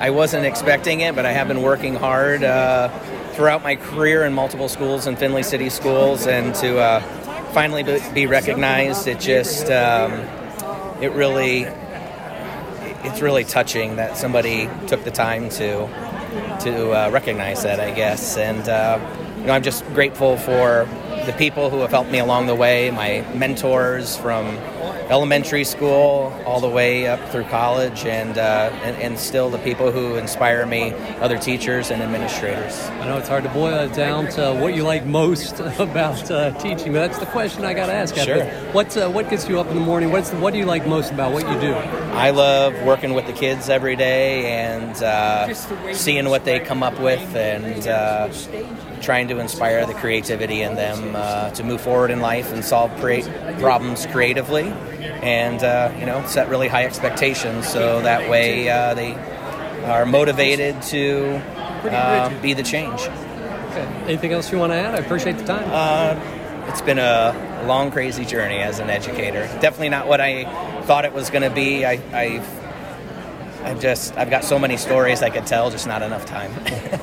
I wasn't expecting it, but I have been working hard throughout my career in multiple schools in Findlay City Schools, and to finally be recognized, it's really touching that somebody took the time to recognize that, I guess. And I'm just grateful for the people who have helped me along the way, my mentors from elementary school all the way up through college, and still the people who inspire me, other teachers and administrators. I know it's hard to boil it down to what you like most about teaching, but that's the question I got to ask. Sure. What gets you up in the morning? What do you like most about what you do? I love working with the kids every day and seeing what they come up with, and trying to inspire the creativity in them to move forward in life and solve problems creatively, and set really high expectations so that way they are motivated to be the change. Okay. Anything else you want to add? I appreciate the time. It's been a long, crazy journey as an educator. Definitely not what I thought it was going to be. I've got so many stories I could tell, just not enough time.